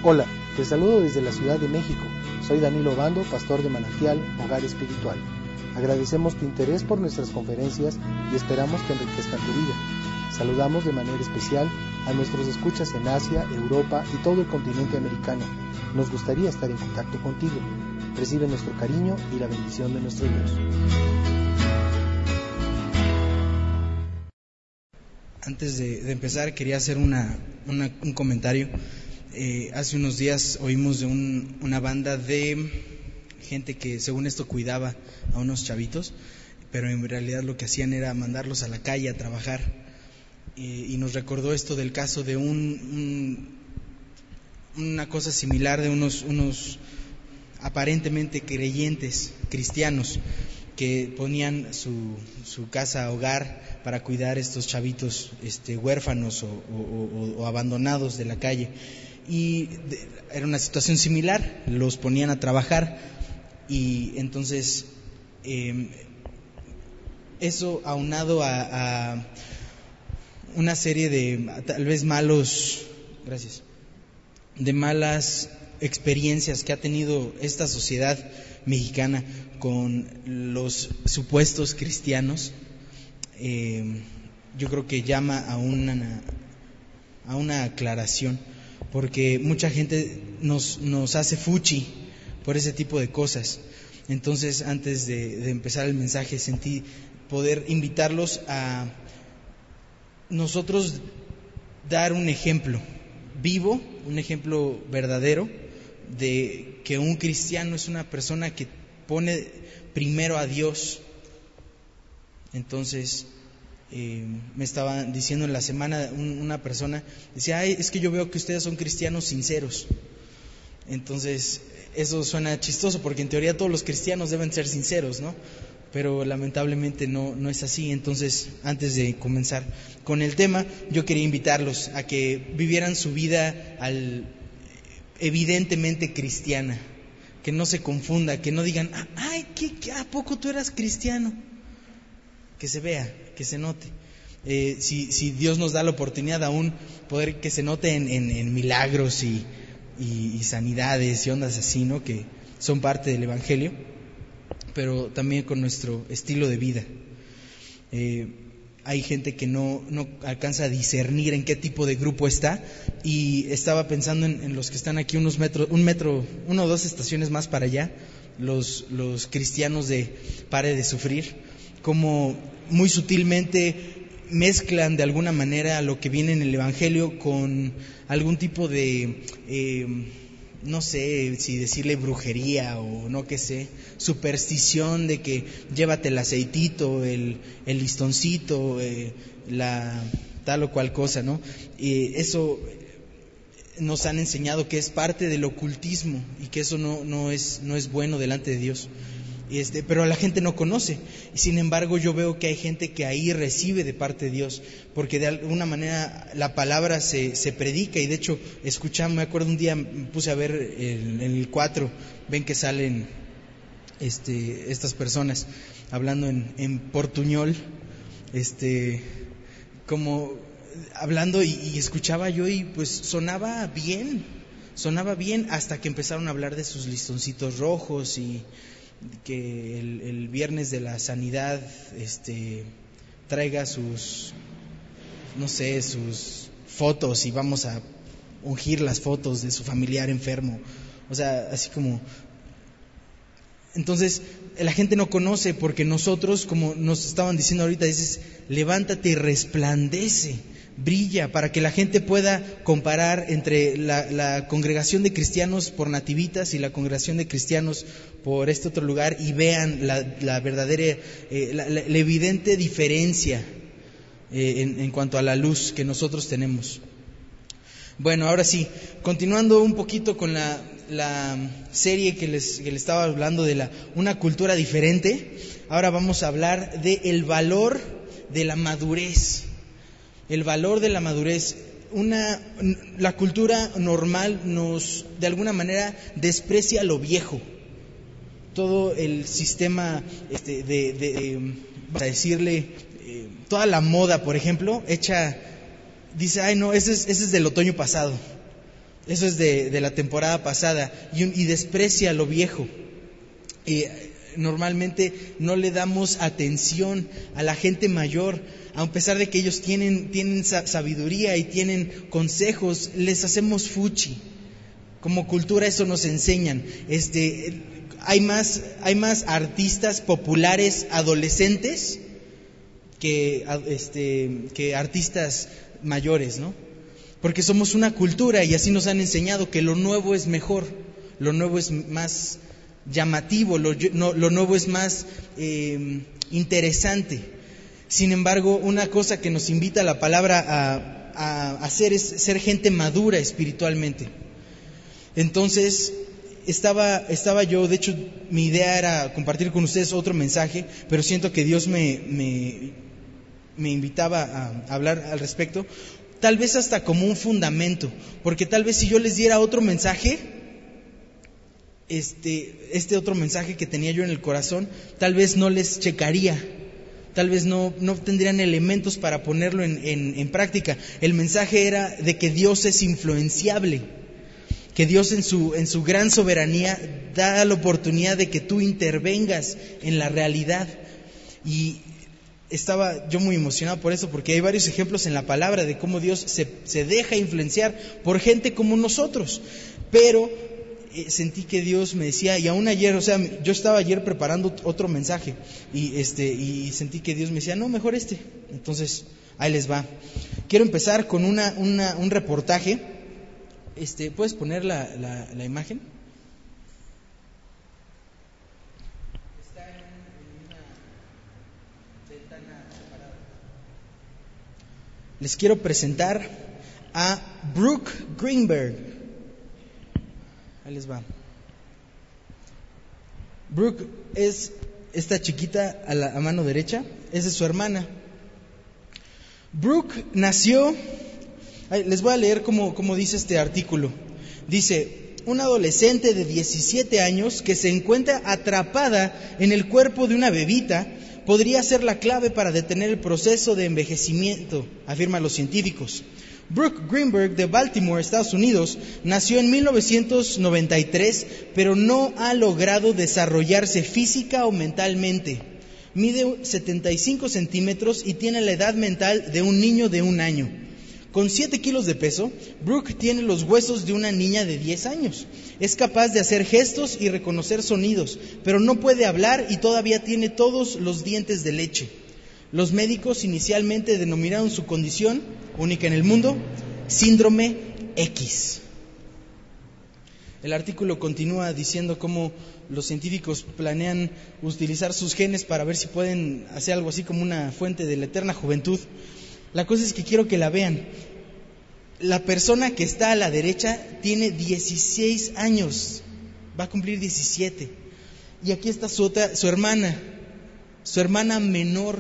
Hola, te saludo desde la Ciudad de México. Soy Danilo Bando, pastor de Manantial, Hogar Espiritual. Agradecemos tu interés por nuestras conferencias y esperamos que enriquezcan tu vida. Saludamos de manera especial a nuestros escuchas en Asia, Europa y todo el continente americano. Nos gustaría estar en contacto contigo. Recibe nuestro cariño y la bendición de nuestro Dios. Antes de empezar, quería hacer un comentario. Hace unos días oímos de una banda de gente que, según esto, cuidaba a unos chavitos, pero en realidad lo que hacían era mandarlos a la calle a trabajar. Y nos recordó esto del caso de una cosa similar de unos aparentemente creyentes cristianos que ponían su casa hogar para cuidar estos chavitos huérfanos o abandonados de la calle. Y era una situación similar, los ponían a trabajar y entonces eso aunado a una serie de tal vez malas experiencias que ha tenido esta sociedad mexicana con los supuestos cristianos, yo creo que llama a una aclaración, porque mucha gente nos hace fuchi por ese tipo de cosas. Entonces, antes de empezar el mensaje, sentí poder invitarlos a nosotros dar un ejemplo vivo, un ejemplo verdadero de que un cristiano es una persona que pone primero a Dios. Entonces, me estaba diciendo en la semana una persona, decía, es que yo veo que ustedes son cristianos sinceros. Entonces, eso suena chistoso porque en teoría todos los cristianos deben ser sinceros, ¿no? Pero lamentablemente no es así. Entonces, antes de comenzar con el tema, yo quería invitarlos a que vivieran su vida evidentemente cristiana, que no se confunda, que no digan, ¿a poco tú eras cristiano? Que se vea, que se note. Si Dios nos da la oportunidad aún poder que se note en milagros y sanidades y ondas así, ¿no? Que son parte del Evangelio, pero también con nuestro estilo de vida. Hay gente que no alcanza a discernir en qué tipo de grupo está, y estaba pensando en los que están aquí una o dos estaciones más para allá, los cristianos de Pare de Sufrir, como muy sutilmente mezclan de alguna manera lo que viene en el Evangelio con algún tipo de no sé si decirle brujería o no que sé, superstición de que llévate el aceitito, el listoncito, la tal o cual cosa, ¿no? Eso nos han enseñado que es parte del ocultismo y que eso no es bueno delante de Dios. Pero la gente no conoce, y sin embargo yo veo que hay gente que ahí recibe de parte de Dios, porque de alguna manera la palabra se predica. Y de hecho me acuerdo un día me puse a ver en el 4, ven que salen estas personas hablando en portuñol, como hablando, y escuchaba yo, y pues sonaba bien hasta que empezaron a hablar de sus listoncitos rojos y que el viernes de la sanidad traiga sus fotos y vamos a ungir las fotos de su familiar enfermo, o sea, así como. Entonces la gente no conoce, porque nosotros, como nos estaban diciendo ahorita, dices, levántate y resplandece, brilla, para que la gente pueda comparar entre la congregación de cristianos por Nativitas y la congregación de cristianos por este otro lugar, y vean la verdadera, la evidente diferencia en cuanto a la luz que nosotros tenemos. Bueno, ahora sí, continuando un poquito con la serie que les estaba hablando de una cultura diferente, ahora vamos a hablar del valor de la madurez. El valor de la madurez. La cultura normal de alguna manera desprecia lo viejo. Todo el sistema vamos a decirle, toda la moda, por ejemplo, dice, no, ese es del otoño pasado. Eso es de la temporada pasada. Y desprecia lo viejo. Normalmente no le damos atención a la gente mayor, a pesar de que ellos tienen sabiduría y tienen consejos, les hacemos fuchi. Como cultura eso nos enseñan. Hay más artistas populares adolescentes que artistas mayores, ¿no? Porque somos una cultura y así nos han enseñado que lo nuevo es mejor, lo nuevo es más llamativo, lo nuevo es más interesante. Sin embargo, una cosa que nos invita la palabra a hacer es ser gente madura espiritualmente. Entonces, estaba yo, de hecho, mi idea era compartir con ustedes otro mensaje, pero siento que Dios me invitaba a hablar al respecto, tal vez hasta como un fundamento, porque tal vez si yo les diera otro mensaje, este otro mensaje que tenía yo en el corazón, tal vez no les checaría, tal vez no tendrían elementos para ponerlo en práctica. El mensaje era de que Dios es influenciable, que Dios en su gran soberanía da la oportunidad de que tú intervengas en la realidad. Y estaba yo muy emocionado por eso, porque hay varios ejemplos en la palabra de cómo Dios se deja influenciar por gente como nosotros. Pero sentí que Dios me decía, y aún ayer, yo estaba ayer preparando otro mensaje y sentí que Dios me decía, no, mejor Entonces, ahí les va. Quiero empezar con un reportaje. ¿Puedes poner la imagen? Está en una ventana separada. Les quiero presentar a Brooke Greenberg. Ahí les va. Brooke es esta chiquita a mano derecha, esa es su hermana. Brooke nació, les voy a leer cómo dice este artículo. Dice, una adolescente de 17 años que se encuentra atrapada en el cuerpo de una bebita podría ser la clave para detener el proceso de envejecimiento, afirman los científicos. Brooke Greenberg de Baltimore, Estados Unidos, nació en 1993, pero no ha logrado desarrollarse física o mentalmente. Mide 75 centímetros y tiene la edad mental de un niño de 1 año. Con 7 kilos de peso, Brooke tiene los huesos de una niña de 10 años. Es capaz de hacer gestos y reconocer sonidos, pero no puede hablar y todavía tiene todos los dientes de leche. Los médicos inicialmente denominaron su condición, única en el mundo, síndrome X. El artículo continúa diciendo cómo los científicos planean utilizar sus genes para ver si pueden hacer algo así como una fuente de la eterna juventud. La cosa es que quiero que la vean. La persona que está a la derecha tiene 16 años, va a cumplir 17. Y aquí está su hermana menor.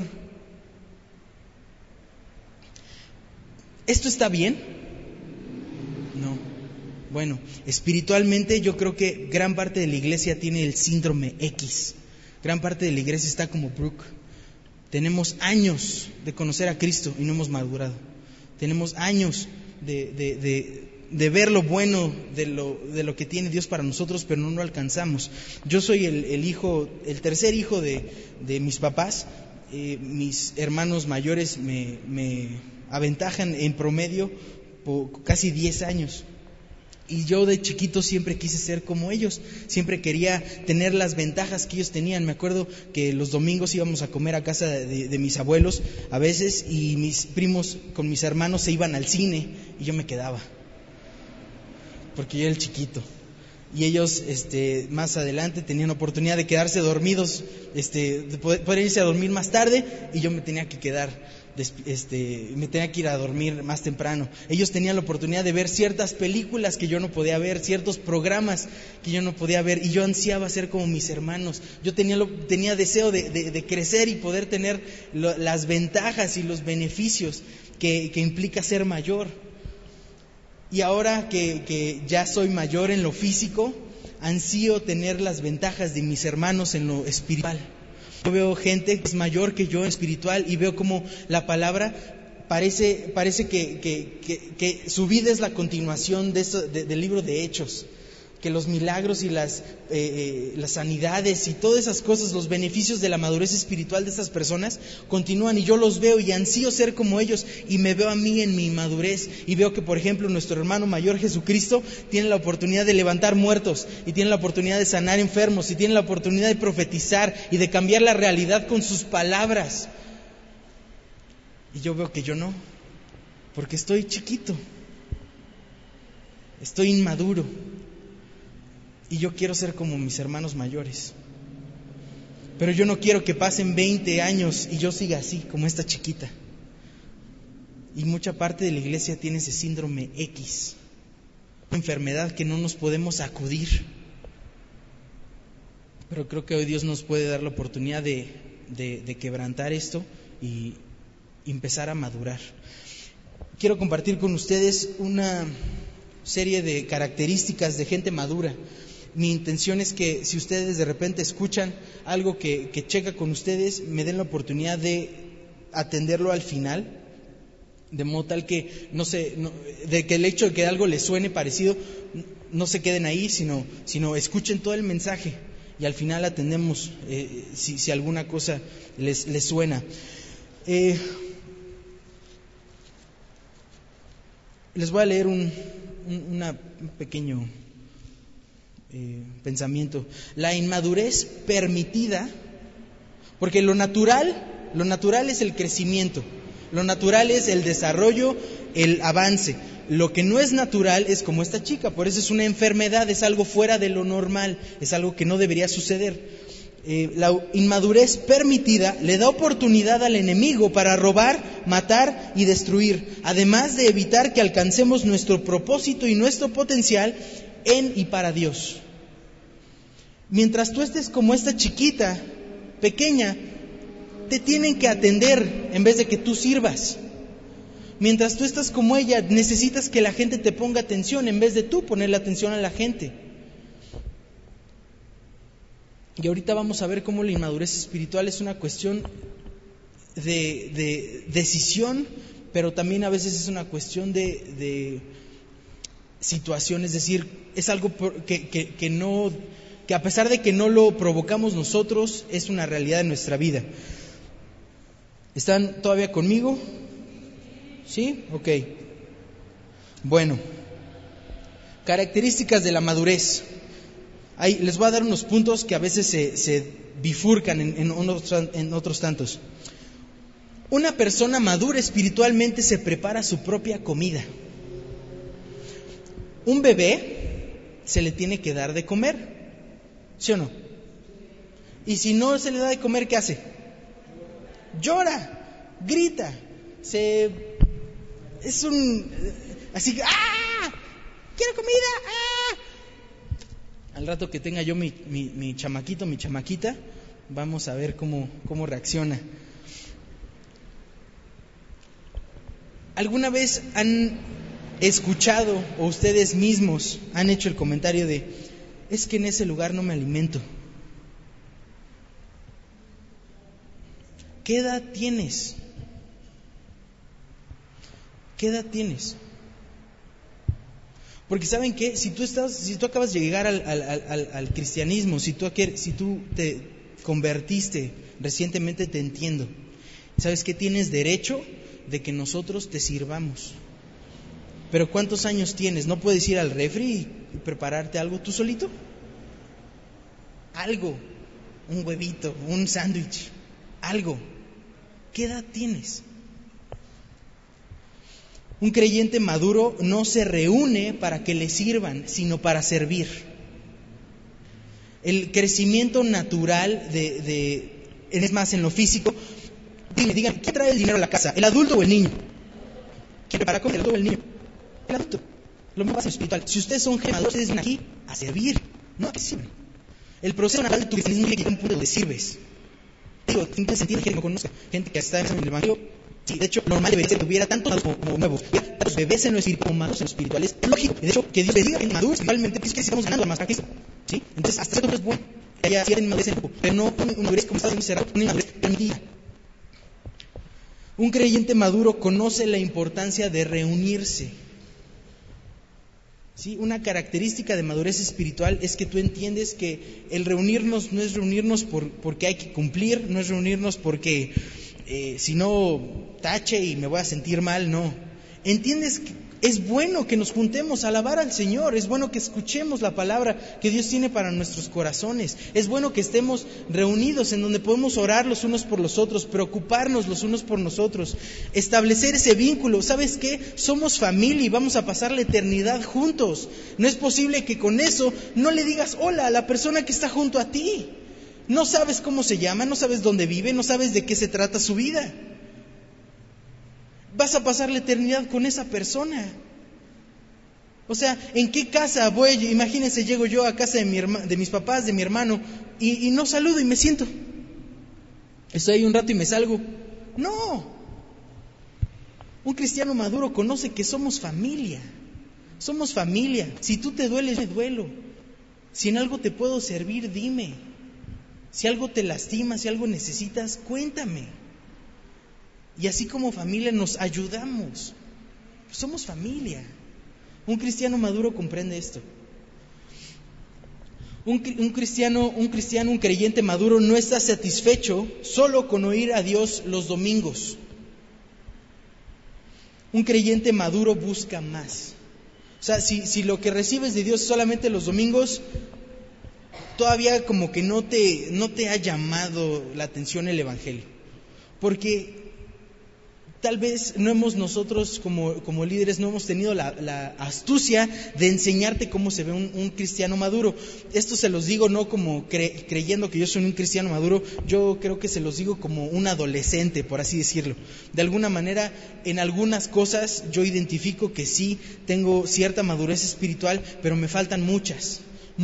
¿Esto está bien? No. Bueno, espiritualmente yo creo que gran parte de la iglesia tiene el síndrome X. Gran parte de la iglesia está como Brooke. Tenemos años de conocer a Cristo y no hemos madurado. Tenemos años de ver lo bueno de lo que tiene Dios para nosotros, pero no lo alcanzamos. Yo soy el tercer hijo de mis papás. Mis hermanos mayores me aventajan en promedio por casi 10 años. Y yo de chiquito siempre quise ser como ellos, siempre quería tener las ventajas que ellos tenían. Me acuerdo que los domingos íbamos a comer a casa de mis abuelos a veces, y mis primos con mis hermanos se iban al cine y yo me quedaba, porque yo era el chiquito. Y ellos más adelante tenían oportunidad de quedarse dormidos, de poder irse a dormir más tarde, y yo me tenía que quedar. Me tenía que ir a dormir más temprano. Ellos tenían la oportunidad de ver ciertas películas que yo no podía ver, ciertos programas que yo no podía ver, y yo ansiaba ser como mis hermanos. Yo tenía deseo de crecer y poder tener las ventajas y los beneficios que implica ser mayor. Y ahora que ya soy mayor en lo físico, ansío tener las ventajas de mis hermanos en lo espiritual. Yo veo gente que es mayor que yo en espiritual y veo como la palabra parece que su vida es la continuación del libro de Hechos, que los milagros y las sanidades y todas esas cosas, los beneficios de la madurez espiritual de estas personas continúan, y yo los veo y ansío ser como ellos, y me veo a mí en mi madurez, y veo que, por ejemplo, nuestro hermano mayor Jesucristo tiene la oportunidad de levantar muertos, y tiene la oportunidad de sanar enfermos, y tiene la oportunidad de profetizar y de cambiar la realidad con sus palabras. Y yo veo que yo no, porque estoy chiquito, estoy inmaduro. Y yo quiero ser como mis hermanos mayores. Pero yo no quiero que pasen 20 años y yo siga así, como esta chiquita. Y mucha parte de la iglesia tiene ese síndrome X, una enfermedad que no nos podemos sacudir. Pero creo que hoy Dios nos puede dar la oportunidad de quebrantar esto y empezar a madurar. Quiero compartir con ustedes una serie de características de gente madura. Mi intención es que si ustedes de repente escuchan algo que checa con ustedes, me den la oportunidad de atenderlo al final, de modo tal que de que el hecho de que algo les suene parecido, no se queden ahí, sino escuchen todo el mensaje y al final atendemos si alguna cosa les suena. Les voy a leer un pequeño pensamiento. La inmadurez permitida, porque lo natural es el crecimiento, lo natural es el desarrollo, el avance. Lo que no es natural es como esta chica, por eso es una enfermedad, es algo fuera de lo normal, es algo que no debería suceder. La inmadurez permitida le da oportunidad al enemigo para robar, matar y destruir, además de evitar que alcancemos nuestro propósito y nuestro potencial en y para Dios. Mientras tú estés como esta chiquita, pequeña, te tienen que atender en vez de que tú sirvas. Mientras tú estás como ella, necesitas que la gente te ponga atención en vez de tú ponerle atención a la gente. Y ahorita vamos a ver cómo la inmadurez espiritual es una cuestión de decisión, pero también a veces es una cuestión de situación, es decir, es algo que a pesar de que no lo provocamos nosotros, es una realidad de nuestra vida. ¿Están todavía conmigo? ¿Sí? Ok. Bueno, características de la madurez. Ahí les voy a dar unos puntos que a veces se bifurcan en otros tantos. Una persona madura espiritualmente se prepara su propia comida. Un bebé se le tiene que dar de comer, ¿sí o no? Y si no se le da de comer, ¿qué hace? Llora, grita, así que ¡ah! ¡Quiero comida! ¡Ah! Al rato que tenga yo mi chamaquito, mi chamaquita, vamos a ver cómo reacciona. ¿Alguna vez han escuchado o ustedes mismos han hecho el comentario de: es que en ese lugar no me alimento? ¿Qué edad tienes? ¿Qué edad tienes? Porque ¿saben qué? Si tú acabas de llegar al cristianismo, si tú te convertiste recientemente, te entiendo. ¿Sabes qué? Tienes derecho de que nosotros te sirvamos. Pero ¿cuántos años tienes? ¿No puedes ir al refri y prepararte algo tú solito? Algo, un huevito, un sándwich, algo. ¿Qué edad tienes? Un creyente maduro no se reúne para que le sirvan, sino para servir. El crecimiento natural es más en lo físico. Digan, ¿quién trae el dinero a la casa? ¿El adulto o el niño? ¿Quién prepara comer, el adulto o el niño? El adulto. Lo mismo pasa en lo espiritual. Si ustedes son maduros, ustedes vienen aquí a servir, no a que sirven. El proceso natural de tu cristianismo llega a un punto donde sirves. Digo, ¿quién se entiende? Gente que no conozca, gente que está en el evangelio. Sí, de hecho, normal debería ser que tuviera tantos como nuevos. Tantos bebés en lo espiritual como maduros en lo espiritual. Es lógico. De hecho, que Dios le diga que maduros espiritualmente, pues es que estamos ganando más a Cristo. ¿Sí? Entonces, hasta cierto punto es bueno que haya madurez en el grupo, pero no una madurez como está encerrado, una madurez permitida. Un creyente maduro conoce la importancia de reunirse. ¿Sí? Una característica de madurez espiritual es que tú entiendes que el reunirnos no es reunirnos porque hay que cumplir, no es reunirnos porque si no tache y me voy a sentir mal, no. Entiendes que es bueno que nos juntemos a alabar al Señor, es bueno que escuchemos la palabra que Dios tiene para nuestros corazones, es bueno que estemos reunidos en donde podemos orar los unos por los otros, preocuparnos los unos por nosotros, establecer ese vínculo. ¿Sabes qué? Somos familia y vamos a pasar la eternidad juntos. No es posible que con eso no le digas hola a la persona que está junto a ti. No sabes cómo se llama, no sabes dónde vive, no sabes de qué se trata su vida. Vas a pasar la eternidad con esa persona. O sea, ¿en qué casa voy? Imagínense, llego yo a casa de mis papás, de mi hermano, y no saludo y me siento. Estoy ahí un rato y me salgo. No. Un cristiano maduro conoce que somos familia. Somos familia. Si tú te dueles, me duelo. Si en algo te puedo servir, dime. Si algo te lastima, si algo necesitas, cuéntame. Y así como familia nos ayudamos. Somos familia. Un cristiano maduro comprende esto. Un creyente maduro no está satisfecho solo con oír a Dios los domingos. Un creyente maduro busca más. O sea, si lo que recibes de Dios solamente los domingos, todavía como que no te ha llamado la atención el Evangelio. Porque tal vez no hemos nosotros como líderes no hemos tenido la astucia de enseñarte cómo se ve un cristiano maduro. Esto se los digo no como creyendo que yo soy un cristiano maduro, yo creo que se los digo como un adolescente, por así decirlo. De alguna manera, en algunas cosas yo identifico que sí tengo cierta madurez espiritual, pero me faltan muchas.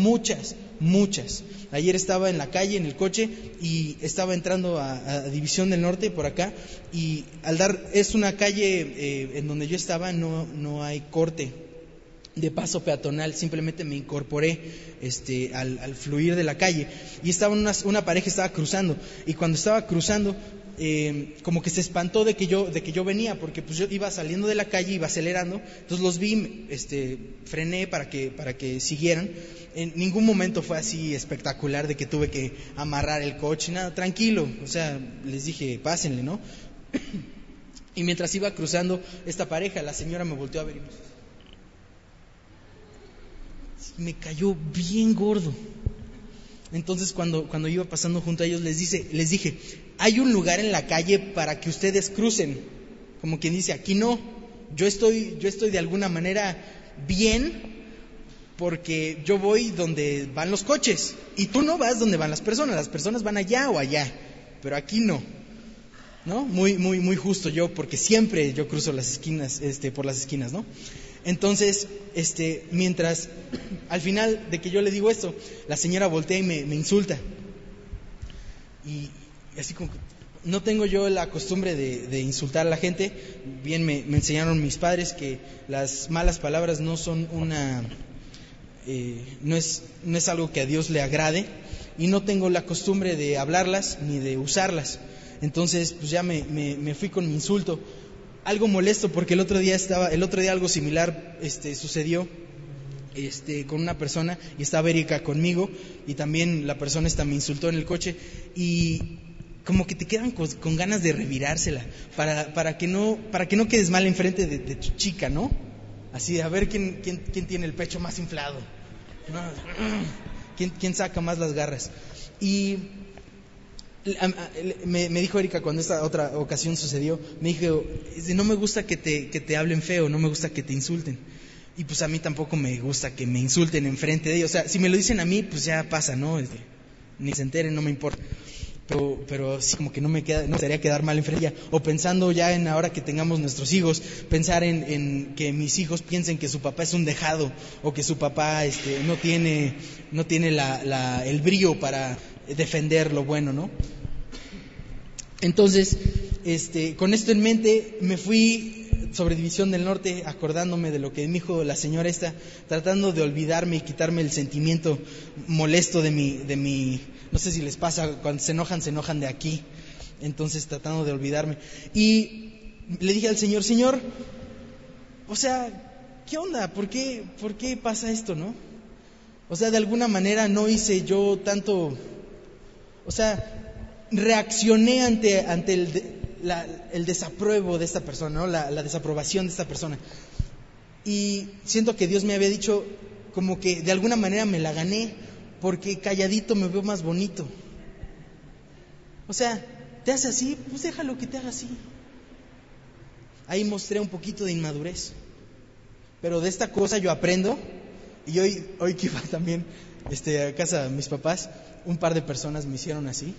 Ayer estaba en la calle, en el coche, y estaba entrando a División del Norte, por acá, y es una calle en donde yo estaba, no hay corte de paso peatonal, simplemente me incorporé al fluir de la calle, y estaba una pareja estaba cruzando, y cuando estaba cruzando, como que se espantó de que yo venía, porque pues yo iba saliendo de la calle, iba acelerando, entonces los vi, frené para que siguieran. En ningún momento fue así espectacular de que tuve que amarrar el coche, nada, tranquilo, o sea, les dije, pásenle, ¿no? Y mientras iba cruzando esta pareja, la señora me volteó a ver y me cayó bien gordo. Entonces cuando iba pasando junto a ellos les dije, hay un lugar en la calle para que ustedes crucen, como quien dice, aquí no, yo estoy de alguna manera bien, porque yo voy donde van los coches, y tú no vas donde van las personas van allá o allá, pero aquí no, ¿no? Muy justo yo, porque siempre yo cruzo las esquinas, por las esquinas, ¿no? Entonces, mientras, al final de que yo le digo esto, la señora voltea y me insulta, y así como que no tengo yo la costumbre de insultar a la gente. Bien me enseñaron mis padres que las malas palabras no son no es algo que a Dios le agrade, y no tengo la costumbre de hablarlas ni de usarlas. Entonces pues ya me fui con mi insulto, algo molesto, porque el otro día algo similar sucedió con una persona, y estaba Erika conmigo, y también la persona me insultó en el coche, y como que te quedan con ganas de revirársela para que no quedes mal enfrente de tu chica, ¿no? Así de a ver quién tiene el pecho más inflado, ¿no? ¿Quién saca más las garras? Y me dijo Erika, cuando esta otra ocasión sucedió, me dijo, no me gusta que te hablen feo, no me gusta que te insulten. Y pues a mí tampoco me gusta que me insulten enfrente de ellos. O sea, si me lo dicen a mí, pues ya pasa, ¿no? Ni se enteren, no me importa. Pero sí, como que no me gustaría quedar mal enfrente de ella. O pensando ya en ahora que tengamos nuestros hijos, pensar en que mis hijos piensen que su papá es un dejado, o que su papá no tiene el brío para defender lo bueno, ¿no? Entonces, con esto en mente, me fui sobre División del Norte, acordándome de lo que me dijo la señora tratando de olvidarme y quitarme el sentimiento molesto de mi, no sé si les pasa, cuando se enojan de aquí, entonces tratando de olvidarme. Y le dije al Señor, Señor, o sea, ¿qué onda? ¿Por qué pasa esto, no? O sea, de alguna manera no hice yo tanto, o sea, reaccioné ante el desapruebo de esta persona, ¿no? La desaprobación de esta persona. Y siento que Dios me había dicho como que de alguna manera me la gané, porque calladito me veo más bonito. O sea, ¿te hace así? Pues déjalo que te haga así. Ahí mostré un poquito de inmadurez. Pero de esta cosa yo aprendo. Y hoy que iba también a casa de mis papás, un par de personas me hicieron así.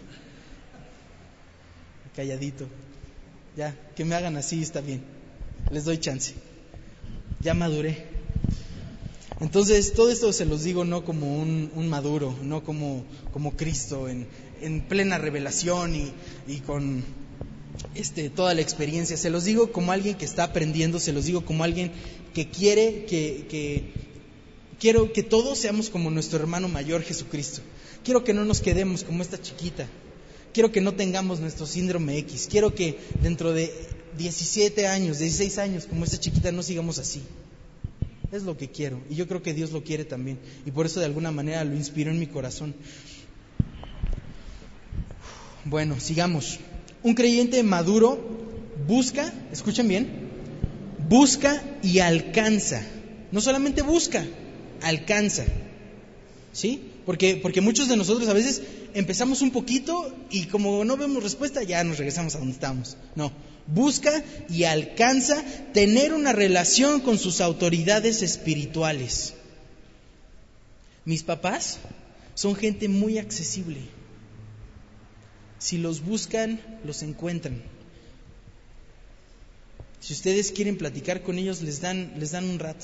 Calladito. Ya, que me hagan así está bien. Les doy chance. Ya maduré. Entonces, todo esto se los digo no como un maduro, no como Cristo en plena revelación y con toda la experiencia. Se los digo como alguien que está aprendiendo, se los digo como alguien que quiere quiero que todos seamos como nuestro hermano mayor Jesucristo. Quiero que no nos quedemos como esta chiquita. Quiero que no tengamos nuestro síndrome X. Quiero que dentro de 17 años, 16 años, como esta chiquita, no sigamos así. Es lo que quiero. Y yo creo que Dios lo quiere también. Y por eso de alguna manera lo inspiró en mi corazón. Bueno, sigamos. Un creyente maduro busca, escuchen bien, busca y alcanza. No solamente busca, alcanza. ¿Sí? Porque muchos de nosotros a veces empezamos un poquito y como no vemos respuesta ya nos regresamos a donde estamos. No, busca y alcanza tener una relación con sus autoridades espirituales. Mis papás son gente muy accesible. Si los buscan, los encuentran. Si ustedes quieren platicar con ellos, les dan un rato.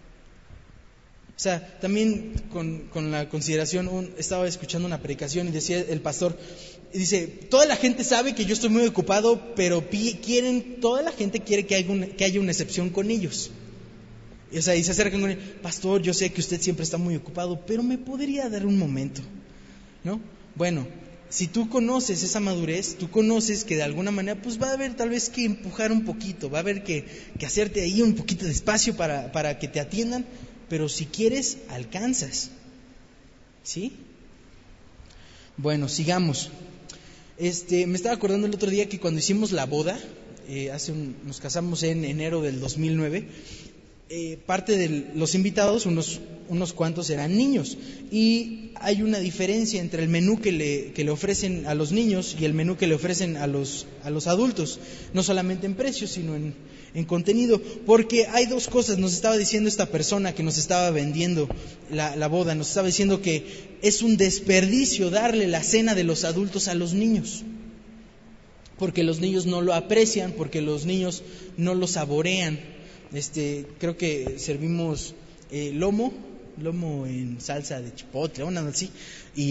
O sea, también con la consideración, estaba escuchando una predicación y decía el pastor, dice, toda la gente sabe que yo estoy muy ocupado, pero toda la gente quiere que haya una excepción con ellos. Y, o sea, y se acercan con él, pastor, yo sé que usted siempre está muy ocupado, pero ¿me podría dar un momento? ¿No? Bueno, si tú conoces esa madurez, tú conoces que de alguna manera pues va a haber tal vez que empujar un poquito, va a haber que hacerte ahí un poquito de espacio para que te atiendan, pero si quieres, alcanzas. ¿Sí? Bueno, sigamos. Me estaba acordando el otro día que cuando hicimos la boda, nos casamos en enero del 2009, parte de los invitados, unos cuantos eran niños, y hay una diferencia entre el menú que le ofrecen a los niños y el menú que le ofrecen a los adultos, no solamente en precio, sino en contenido, porque hay dos cosas. Nos estaba diciendo esta persona que nos estaba vendiendo la boda, nos estaba diciendo que es un desperdicio darle la cena de los adultos a los niños, porque los niños no lo aprecian, porque los niños no lo saborean. Creo que servimos lomo en salsa de chipotle, una así, y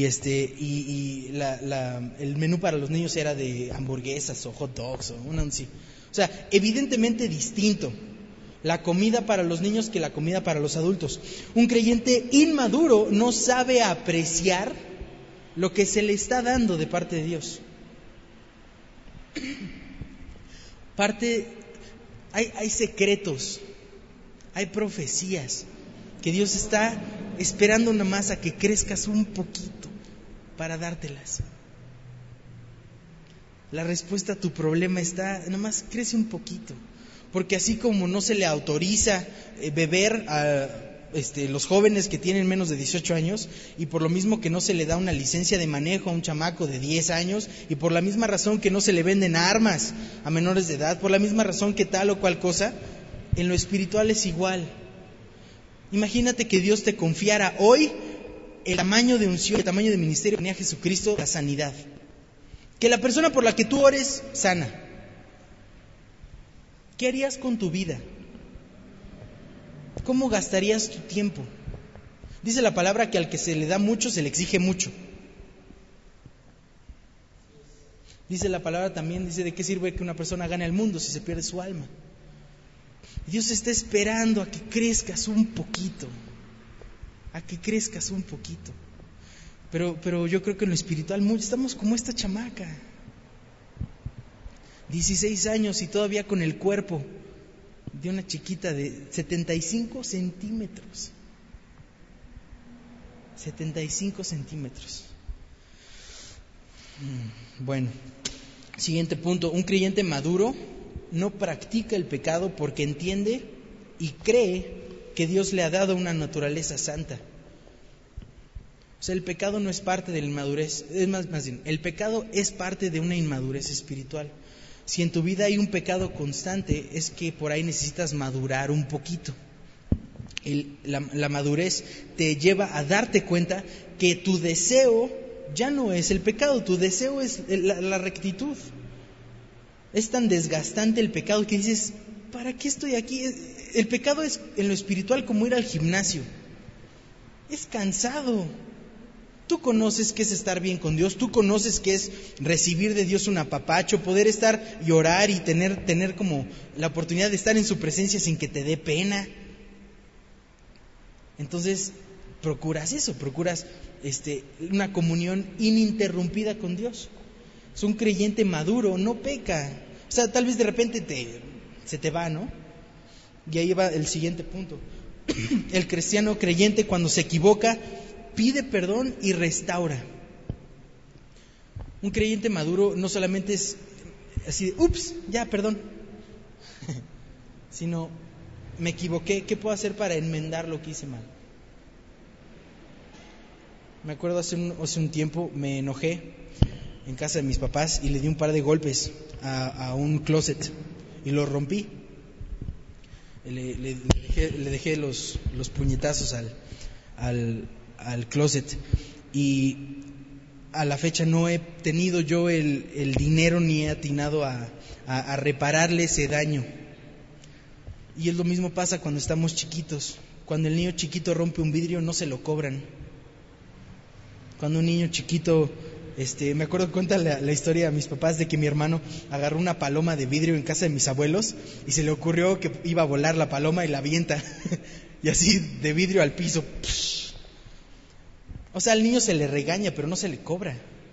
el menú para los niños era de hamburguesas o hot dogs o una así. O sea, evidentemente distinto la comida para los niños que la comida para los adultos. Un creyente inmaduro no sabe apreciar lo que se le está dando de parte de Dios. Hay secretos, hay profecías que Dios está esperando nada más a que crezcas un poquito para dártelas. La respuesta a tu problema está, nada más crece un poquito, porque así como no se le autoriza beber a los jóvenes que tienen menos de 18 años, y por lo mismo que no se le da una licencia de manejo a un chamaco de 10 años, y por la misma razón que no se le venden armas a menores de edad, por la misma razón que tal o cual cosa, en lo espiritual es igual. Imagínate que Dios te confiara hoy el tamaño de unción, el tamaño de ministerio que tenía Jesucristo, la sanidad. Que la persona por la que tú ores sana. ¿Qué harías con tu vida? ¿Cómo gastarías tu tiempo? Dice la palabra que al que se le da mucho, se le exige mucho. Dice la palabra también, dice, ¿de qué sirve que una persona gane el mundo si se pierde su alma? Dios está esperando a que crezcas un poquito. A que crezcas un poquito. Pero yo creo que en lo espiritual estamos como esta chamaca. 16 años y todavía con el cuerpo de una chiquita de 75 centímetros. 75 centímetros. Bueno, siguiente punto. Un creyente maduro no practica el pecado porque entiende y cree que Dios le ha dado una naturaleza santa. O sea, el pecado no es parte de la inmadurez, es más bien, el pecado es parte de una inmadurez espiritual. Si en tu vida hay un pecado constante, es que por ahí necesitas madurar un poquito. La madurez te lleva a darte cuenta que tu deseo ya no es el pecado, tu deseo es la rectitud. Es tan desgastante el pecado que dices, ¿para qué estoy aquí? El pecado es en lo espiritual como ir al gimnasio. Es cansado. Tú conoces qué es estar bien con Dios, tú conoces qué es recibir de Dios un apapacho, poder estar y orar y tener como la oportunidad de estar en su presencia sin que te dé pena. Entonces, procuras eso, procuras una comunión ininterrumpida con Dios. Es un creyente maduro, no peca. O sea, tal vez de repente se te va, ¿no? Y ahí va el siguiente punto. El cristiano creyente, cuando se equivoca, pide perdón y restaura. Un creyente maduro no solamente es así, ups, ya, perdón, sino, me equivoqué, ¿qué puedo hacer para enmendar lo que hice mal? Me acuerdo hace un tiempo, me enojé en casa de mis papás y le di un par de golpes a un closet y lo rompí. Le dejé los puñetazos al closet, y a la fecha no he tenido yo el dinero ni he atinado a repararle ese daño. Y es lo mismo pasa cuando estamos chiquitos. Cuando el niño chiquito rompe un vidrio, no se lo cobran. Cuando un niño chiquito, me acuerdo que cuenta la historia a mis papás de que mi hermano agarró una paloma de vidrio en casa de mis abuelos y se le ocurrió que iba a volar la paloma y la avienta y así de vidrio al piso. O sea, al niño se le regaña, pero no se le cobra.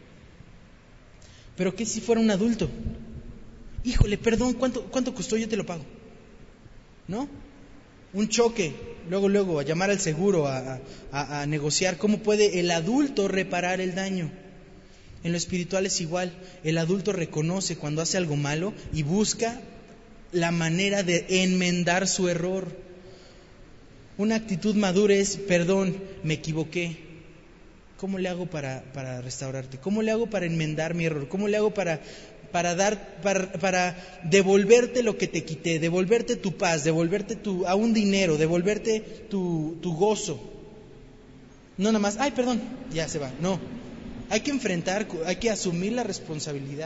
Pero ¿qué si fuera un adulto? Híjole, perdón, ¿cuánto costó? Yo te lo pago. ¿No? Un choque, luego a llamar al seguro, a negociar. ¿Cómo puede el adulto reparar el daño? En lo espiritual es igual. El adulto reconoce cuando hace algo malo y busca la manera de enmendar su error. Una actitud madura es, perdón, me equivoqué. ¿Cómo le hago para restaurarte? ¿Cómo le hago para enmendar mi error? ¿Cómo le hago para devolverte lo que te quité, devolverte tu paz, devolverte aún dinero, devolverte tu gozo? No nada más, ay, perdón, ya se va. No, hay que enfrentar, hay que asumir la responsabilidad.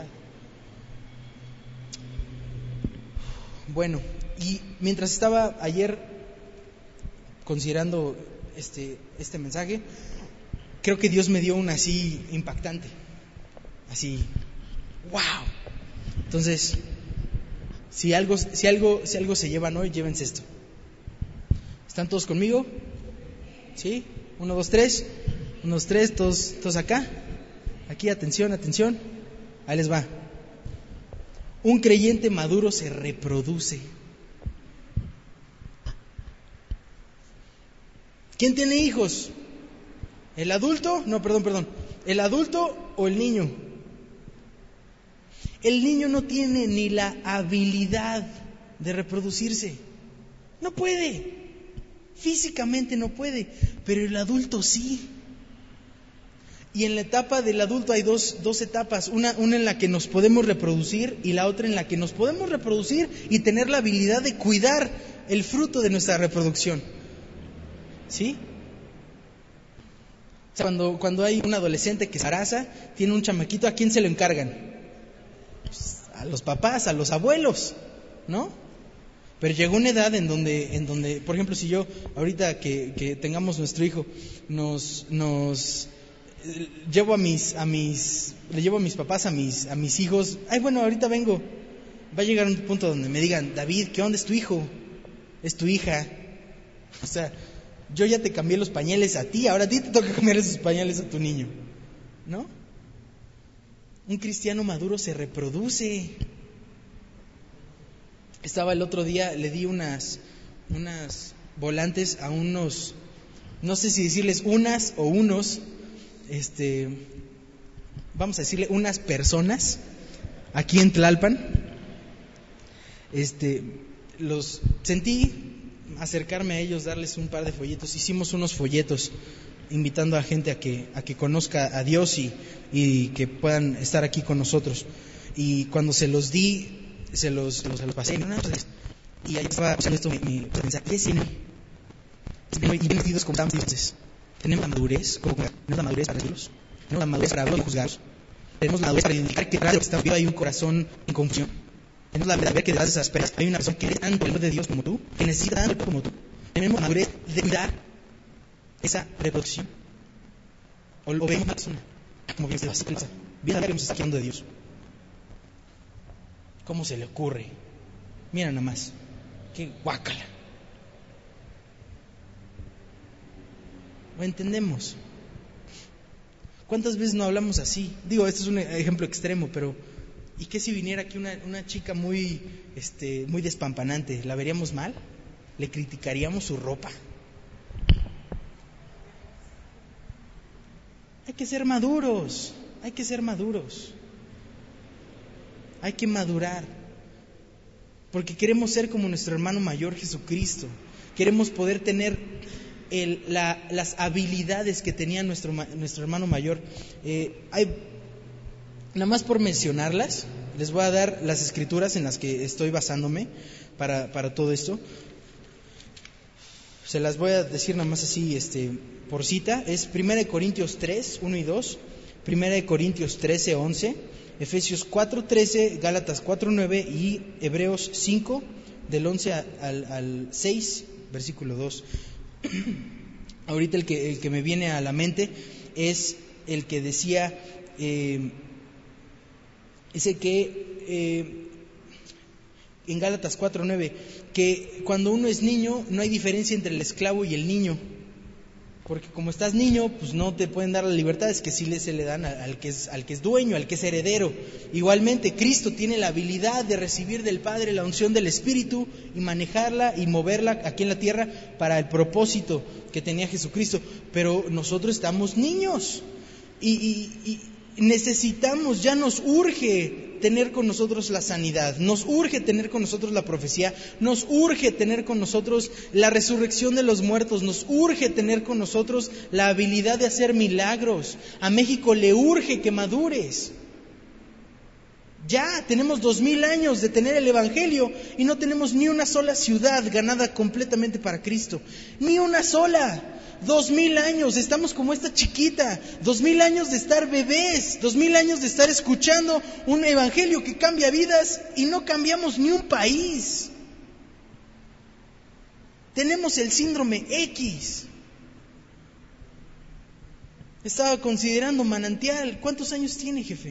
Bueno, y mientras estaba ayer considerando este mensaje, creo que Dios me dio una así impactante, así, wow. Entonces, si algo se llevan hoy, llévense esto. ¿Están todos conmigo? ¿Sí? 1, 2, 3. 1, 2, 3, todos acá. Aquí, atención. Ahí les va. Un creyente maduro se reproduce. ¿Quién tiene hijos? ¿El adulto? No, perdón. ¿El adulto o el niño? El niño no tiene ni la habilidad de reproducirse. No puede. Físicamente no puede. Pero el adulto sí. Y en la etapa del adulto hay dos etapas. Una en la que nos podemos reproducir y la otra en la que nos podemos reproducir y tener la habilidad de cuidar el fruto de nuestra reproducción. ¿Sí? O sea, cuando hay un adolescente que se embaraza, tiene un chamaquito, ¿a quién se lo encargan? Pues a los papás, a los abuelos, ¿no? Pero llegó una edad en donde, por ejemplo, si yo ahorita que tengamos nuestro hijo, le llevo a mis papás a mis hijos, ay, bueno, ahorita vengo. Va a llegar un punto donde me digan, David, ¿qué onda es tu hijo? Es tu hija. O sea, yo ya te cambié los pañales a ti, ahora a ti te toca cambiar esos pañales a tu niño, ¿no? Un cristiano maduro se reproduce. Estaba el otro día, le di unas volantes a unos, no sé si decirles unas o unos, vamos a decirle unas personas aquí en Tlalpan. Los sentí acercarme a ellos, darles un par de folletos. Hicimos unos folletos invitando a gente a que conozca a Dios y que puedan estar aquí con nosotros. Y cuando se los di, se los pasé. Y ahí estaba usando esto, mi pensar, ¿qué es cine? Y bien metidos como estamos entonces. Tenemos la madurez, tenemos la madurez para decirlos, tenemos la madurez para hablar y juzgarlos, tenemos la madurez para identificar que detrás de lo que está vivo hay un corazón en confusión, tenemos la madurez de ver que detrás de esas penas hay una persona que necesita tanto el amor de Dios como tú, que necesita tanto el como tú. Tenemos la madurez de cuidar esa reproducción. O vemos a una persona como bien así, bien a ver que nos está hablando de Dios. ¿Cómo se le ocurre? Mira nada más, qué guácala. ¿Lo entendemos? ¿Cuántas veces no hablamos así? Digo, este es un ejemplo extremo, pero ¿y qué si viniera aquí una chica muy despampanante? ¿La veríamos mal? ¿Le criticaríamos su ropa? Hay que ser maduros, hay que ser maduros. Hay que madurar. Porque queremos ser como nuestro hermano mayor Jesucristo. Queremos poder tener las habilidades que tenía nuestro hermano mayor. Nada más por mencionarlas, les voy a dar las escrituras en las que estoy basándome para todo esto. Se las voy a decir nada más así por cita. Es 1 Corintios 3, 1 y 2, 1 Corintios 13, 11, Efesios 4, 13, Gálatas 4, 9 y Hebreos 5, del 11 al 6, versículo 2. Ahorita el que me viene a la mente es el que decía, dice que en Gálatas 4:9, que cuando uno es niño no hay diferencia entre el esclavo y el niño, porque como estás niño, pues no te pueden dar las libertades que sí se le dan al que es dueño, al que es heredero. Igualmente, Cristo tiene la habilidad de recibir del Padre la unción del Espíritu y manejarla y moverla aquí en la tierra para el propósito que tenía Jesucristo. Pero nosotros estamos niños y necesitamos, ya nos urge tener con nosotros la sanidad, nos urge tener con nosotros la profecía, nos urge tener con nosotros la resurrección de los muertos, nos urge tener con nosotros la habilidad de hacer milagros. A México le urge que madures. Ya tenemos 2000 años de tener el Evangelio y no tenemos ni una sola ciudad ganada completamente para Cristo, ni una sola. 2000 años, estamos como esta chiquita, 2000 años de estar bebés, 2000 años de estar escuchando un evangelio que cambia vidas y no cambiamos ni un país. Tenemos el síndrome X. Estaba considerando Manantial. ¿Cuántos años tiene, jefe?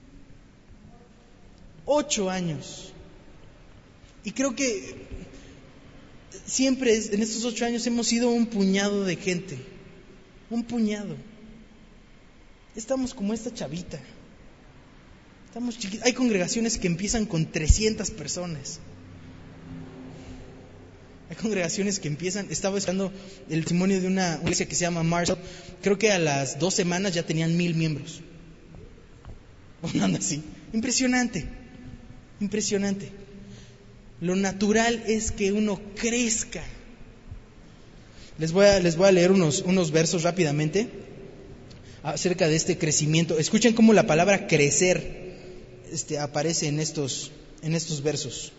8 años. Y creo que siempre en estos 8 años hemos sido un puñado de gente. Un puñado. Estamos como esta chavita. Estamos chiquitos. Hay congregaciones que empiezan con 300 personas. Hay congregaciones que empiezan. Estaba escuchando el testimonio de una iglesia que se llama Marshall. Creo que a las 2 semanas ya tenían 1000 miembros. Anda así. Impresionante. Impresionante. Lo natural es que uno crezca. Les voy a leer unos versos rápidamente acerca de este crecimiento. Escuchen cómo la palabra crecer aparece en estos versos.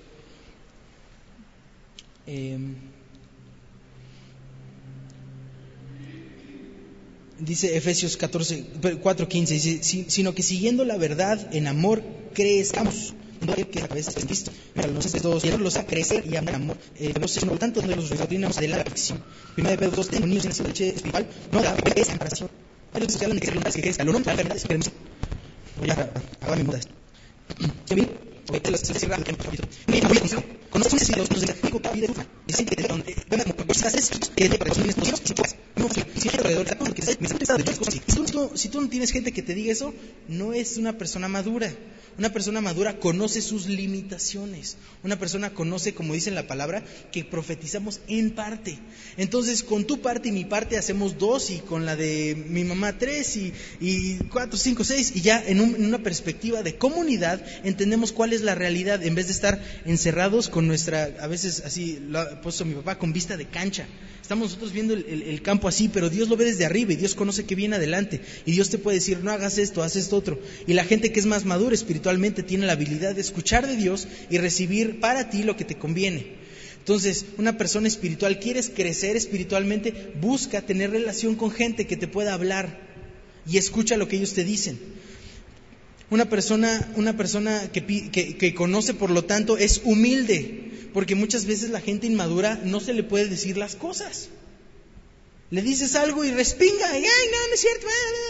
Dice Efesios 4:15, dice, sino que siguiendo la verdad en amor crezcamos. No hay que la cabeza en Cristo, pero no sé todos, y Él los a crecer y amar amor. No sé, no tanto donde los doctrinamos de la aflicción. 1 Pedro 2, tengo niños en la leche espiritual, no da esa comparación. Pero se hablan de que crezca, lo no, la enfermedad es permiso. Voy a acabar mi moda esto. ¿Qué bien? Ahorita los cierra el capítulo. Me voy a consejo. Conozco un los de la único que vive de y siempre te donde ven como cosas que de para los niños posibles, no fui. Si tú no tienes gente que te diga eso, no es una persona madura. Una persona madura conoce sus limitaciones. Una persona conoce, como dice en la palabra, que profetizamos en parte. Entonces, con tu parte y mi parte hacemos 2, y con la de mi mamá 3, y 4, 5, 6, y ya en una perspectiva de comunidad entendemos cuál es la realidad, en vez de estar encerrados con nuestra, a veces así lo ha puesto mi papá, con vista de cancha. Estamos nosotros viendo el campo así, pero Dios lo ve desde arriba y Dios conoce que viene adelante. Y Dios te puede decir, no hagas esto, haz esto otro. Y la gente que es más madura espiritualmente tiene la habilidad de escuchar de Dios y recibir para ti lo que te conviene. Entonces, una persona espiritual, ¿quieres crecer espiritualmente? Busca tener relación con gente que te pueda hablar y escucha lo que ellos te dicen. Una persona que conoce, por lo tanto, es humilde, porque muchas veces la gente inmadura no se le puede decir las cosas. Le dices algo y respinga, y, ¡ay, no es cierto!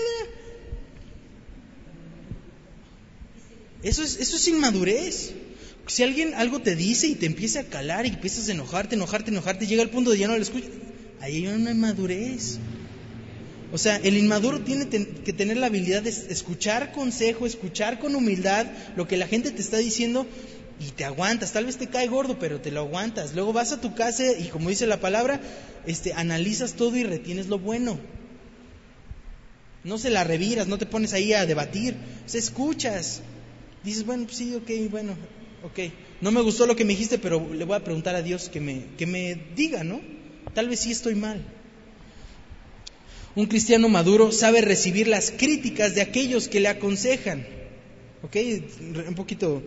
Eso es inmadurez. Si alguien algo te dice y te empieza a calar y empiezas a enojarte, llega al punto de ya no le escuchas, ahí hay una inmadurez. O sea, el inmaduro tiene que tener la habilidad de escuchar consejo, escuchar con humildad lo que la gente te está diciendo y te aguantas. Tal vez te cae gordo, pero te lo aguantas. Luego vas a tu casa y, como dice la palabra, analizas todo y retienes lo bueno. No se la reviras, no te pones ahí a debatir. O sea, escuchas. Dices, bueno, pues sí, ok. No me gustó lo que me dijiste, pero le voy a preguntar a Dios que me diga, ¿no? Tal vez sí estoy mal. Un cristiano maduro sabe recibir las críticas de aquellos que le aconsejan. ¿Ok? Un poquito,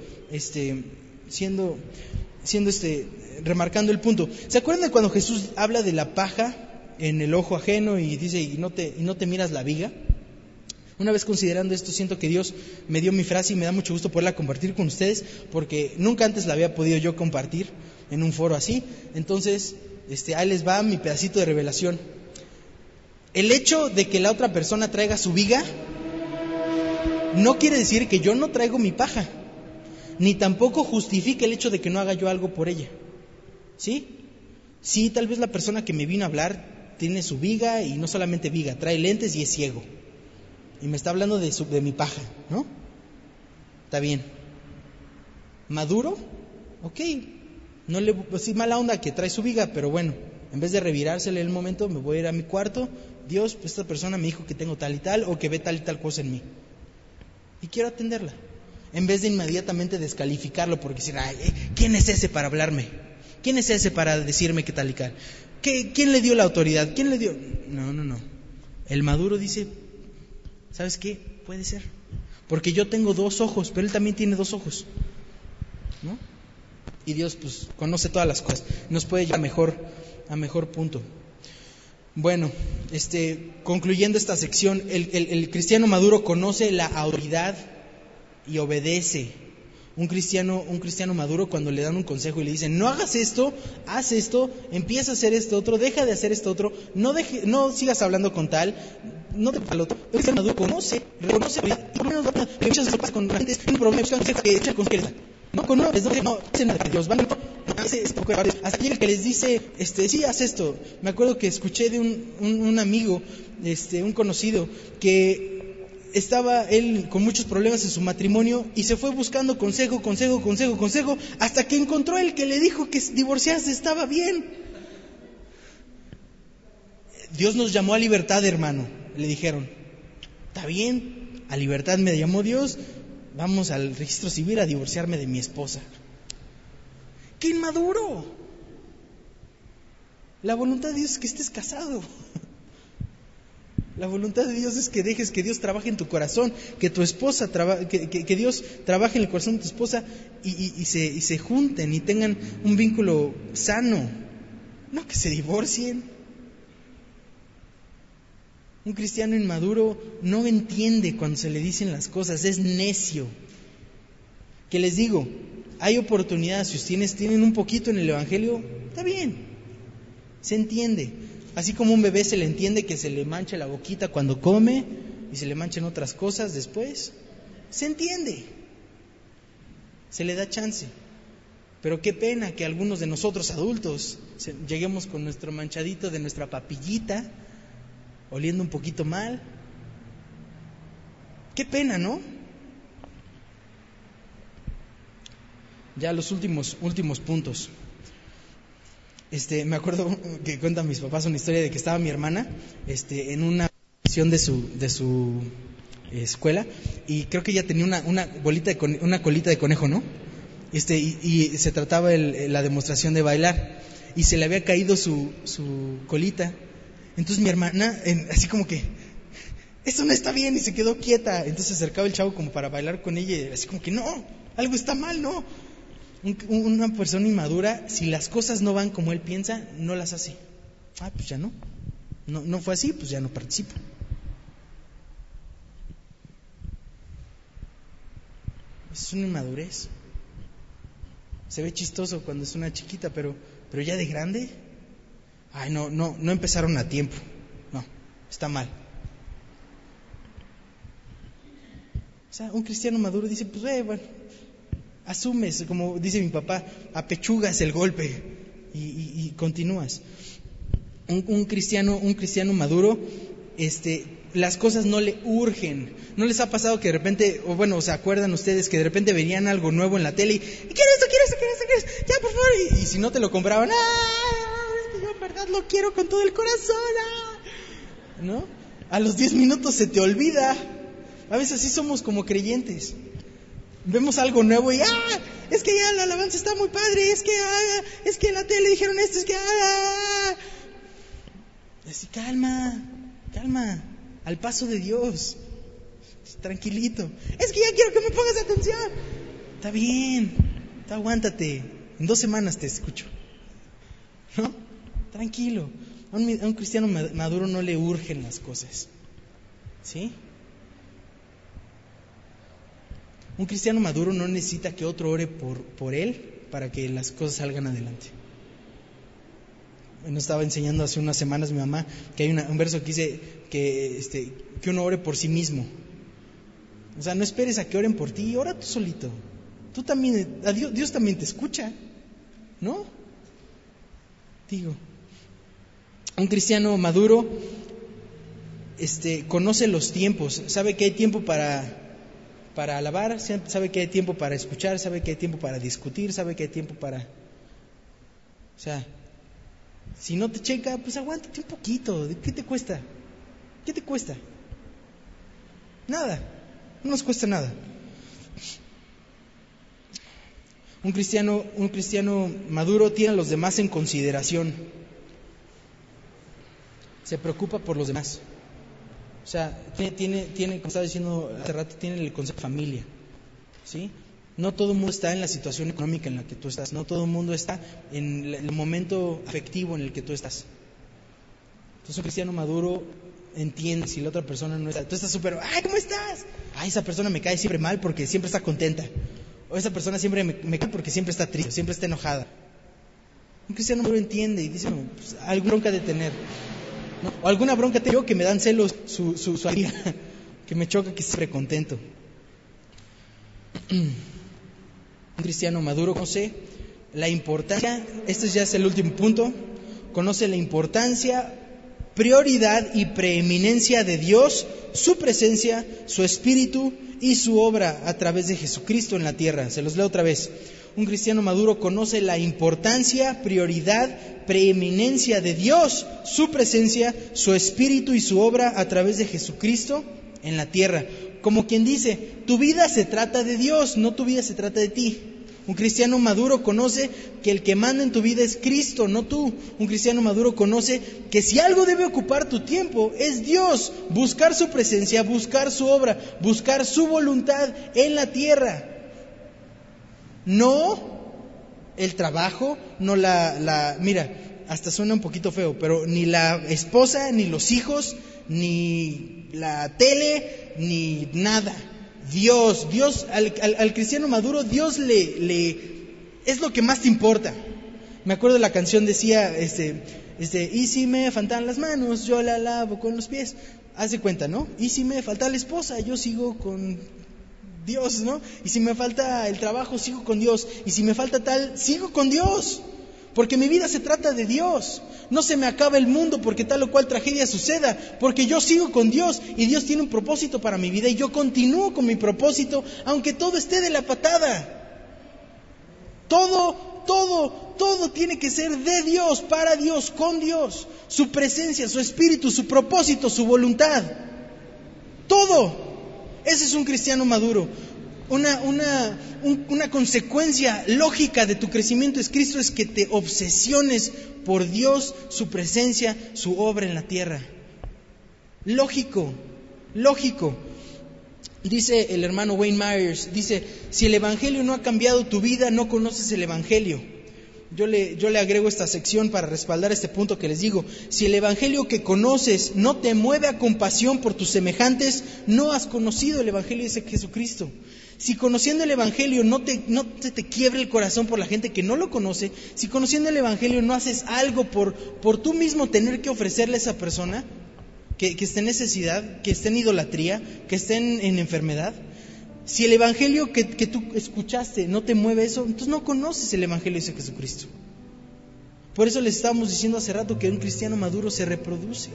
remarcando el punto. ¿Se acuerdan de cuando Jesús habla de la paja en el ojo ajeno y dice, y no te miras la viga? Una vez considerando esto, siento que Dios me dio mi frase y me da mucho gusto poderla compartir con ustedes, porque nunca antes la había podido yo compartir en un foro así. Entonces, ahí les va mi pedacito de revelación. El hecho de que la otra persona traiga su viga no quiere decir que yo no traigo mi paja, ni tampoco justifica el hecho de que no haga yo algo por ella. ¿Sí? Sí, tal vez la persona que me vino a hablar tiene su viga, y no solamente viga, trae lentes y es ciego. Y me está hablando de mi paja, ¿no? Está bien. ¿Maduro? Ok. No le, pues sí, mala onda que trae su viga, pero bueno, en vez de revirársele en el momento, me voy a ir a mi cuarto. Dios, pues esta persona me dijo que tengo tal y tal, o que ve tal y tal cosa en mí. Y quiero atenderla. En vez de inmediatamente descalificarlo porque decir, ay, ¿quién es ese para hablarme? ¿Quién es ese para decirme qué tal y tal? ¿Quién le dio la autoridad? ¿Quién le dio? No. El maduro dice, ¿sabes qué? Puede ser. Porque yo tengo 2 ojos, pero él también tiene 2 ojos, ¿no? Y Dios, pues, conoce todas las cosas. Nos puede llevar a mejor punto. Bueno, concluyendo esta sección, el cristiano maduro conoce la autoridad y obedece. Un cristiano maduro, cuando le dan un consejo y le dicen, no hagas esto, haz esto, empieza a hacer esto otro, deja de hacer esto otro, no sigas hablando con tal, no te al otro. El cristiano maduro reconoce, y muchas veces con la gente tiene un problema, buscan consejo que echa con que les da. No dicen nada de Dios, van hasta llega el que les dice, sí, haz esto. Me acuerdo que escuché de un amigo, un conocido, que estaba él con muchos problemas en su matrimonio y se fue buscando consejo, hasta que encontró el que le dijo que divorciarse estaba bien. Dios nos llamó a libertad, hermano, le dijeron. Está bien, a libertad me llamó Dios, vamos al registro civil a divorciarme de mi esposa. ¡Qué inmaduro! La voluntad de Dios es que estés casado. La voluntad de Dios es que dejes que Dios trabaje en tu corazón, que tu esposa que Dios trabaje en el corazón de tu esposa y se junten y tengan un vínculo sano, no que se divorcien. Un cristiano inmaduro no entiende cuando se le dicen las cosas, es necio. ¿Qué les digo? Hay oportunidades, si ustedes tienen un poquito en el evangelio, está bien, se entiende. Así como un bebé se le entiende que se le mancha la boquita cuando come y se le manchan otras cosas después, se entiende, se le da chance. Pero qué pena que algunos de nosotros adultos lleguemos con nuestro manchadito de nuestra papillita oliendo un poquito mal. Qué pena, ¿no? Ya los últimos puntos. Me acuerdo que cuentan mis papás una historia de que estaba mi hermana en una sesión de su escuela, y creo que ella tenía una colita de conejo, ¿no? Y se trataba la demostración de bailar, y se le había caído su colita. Entonces mi hermana, así como que, esto no está bien, y se quedó quieta. Entonces se acercaba el chavo como para bailar con ella, y así como que, no, algo está mal, ¿no? Una persona inmadura, si las cosas no van como él piensa, no las hace. Pues ya no fue así, pues ya no participo. Es una inmadurez. Se ve chistoso cuando es una chiquita, pero ya de grande, no empezaron a tiempo. No, está mal. O sea, un cristiano maduro dice, pues bueno, asumes, como dice mi papá, apechugas el golpe y continúas. Un cristiano maduro, las cosas no le urgen. ¿No les ha pasado que de repente, se acuerdan ustedes que de repente veían algo nuevo en la tele y quiero esto, ya por favor, y si no te lo compraban, es que yo en verdad lo quiero con todo el corazón, ¿no? A los 10 minutos se te olvida. A veces así somos como creyentes. Vemos algo nuevo y es que ya la alabanza está muy padre, es que en la tele dijeron esto, es que así, calma, al paso de Dios, tranquilito. Es que ya quiero que me pongas atención. Está bien, aguántate, en 2 semanas te escucho, ¿no? Tranquilo. A un cristiano maduro no le urgen las cosas, ¿sí? Un cristiano maduro no necesita que otro ore por él para que las cosas salgan adelante. Nos estaba enseñando hace unas semanas mi mamá que hay un verso que dice que uno ore por sí mismo. O sea, no esperes a que oren por ti, ora tú solito. Tú también, Dios también te escucha, ¿no? Digo, un cristiano maduro conoce los tiempos, sabe que hay tiempo para alabar, sabe que hay tiempo para escuchar, sabe que hay tiempo para discutir, sabe que hay tiempo para... O sea, si no te checa, pues aguántate un poquito. ¿Qué te cuesta? Nada, no nos cuesta nada. Un cristiano maduro tiene a los demás en consideración. Se preocupa por los demás. O sea, tiene, como estaba diciendo hace rato, tiene el concepto de familia, ¿sí? No todo el mundo está en la situación económica en la que tú estás, no todo el mundo está en el momento afectivo en el que tú estás. Entonces un cristiano maduro entiende si la otra persona no está. Tú estás súper, ¿cómo estás? Esa persona me cae siempre mal porque siempre está contenta. O esa persona siempre me cae porque siempre está triste, siempre está enojada. Un cristiano maduro entiende y dice, pues, alguna bronca de tener. ¿No? O alguna bronca tengo yo que me dan celos su amiga, que me choca que siempre contento. Un cristiano maduro conoce la importancia, este ya es el último punto, conoce la importancia, prioridad y preeminencia de Dios, su presencia, su espíritu y su obra a través de Jesucristo en la tierra. Se los leo otra vez. Un cristiano maduro conoce la importancia, prioridad, preeminencia de Dios, su presencia, su espíritu y su obra a través de Jesucristo en la tierra. Como quien dice, tu vida se trata de Dios, no tu vida se trata de ti. Un cristiano maduro conoce que el que manda en tu vida es Cristo, no tú. Un cristiano maduro conoce que si algo debe ocupar tu tiempo es Dios, buscar su presencia, buscar su obra, buscar su voluntad en la tierra. No el trabajo, no mira, hasta suena un poquito feo, pero ni la esposa, ni los hijos, ni la tele, ni nada. Dios, al cristiano maduro, Dios le es lo que más te importa. Me acuerdo de la canción, decía, y si me faltan las manos, yo la lavo con los pies. Haz de cuenta, ¿no? Y si me falta la esposa, yo sigo con Dios, ¿no? Y si me falta el trabajo, sigo con Dios. Y si me falta tal, sigo con Dios. Porque mi vida se trata de Dios. No se me acaba el mundo porque tal o cual tragedia suceda. Porque yo sigo con Dios y Dios tiene un propósito para mi vida y yo continúo con mi propósito aunque todo esté de la patada. Todo tiene que ser de Dios, para Dios, con Dios. Su presencia, su espíritu, su propósito, su voluntad. Todo. Ese es un cristiano maduro. Una consecuencia lógica de tu crecimiento en Cristo es que te obsesiones por Dios, su presencia, su obra en la tierra. Lógico. Dice el hermano Wayne Myers, dice, si el Evangelio no ha cambiado tu vida, no conoces el Evangelio. Yo le agrego esta sección para respaldar este punto que les digo. Si el Evangelio que conoces no te mueve a compasión por tus semejantes, no has conocido el Evangelio de Jesucristo. Si conociendo el Evangelio no se te quiebra el corazón por la gente que no lo conoce, si conociendo el Evangelio no haces algo por tú mismo tener que ofrecerle a esa persona que esté en necesidad, que esté en idolatría, que esté en enfermedad, si el Evangelio que tú escuchaste no te mueve eso, entonces no conoces el Evangelio de Jesucristo. Por eso les estábamos diciendo hace rato que un cristiano maduro se reproduce.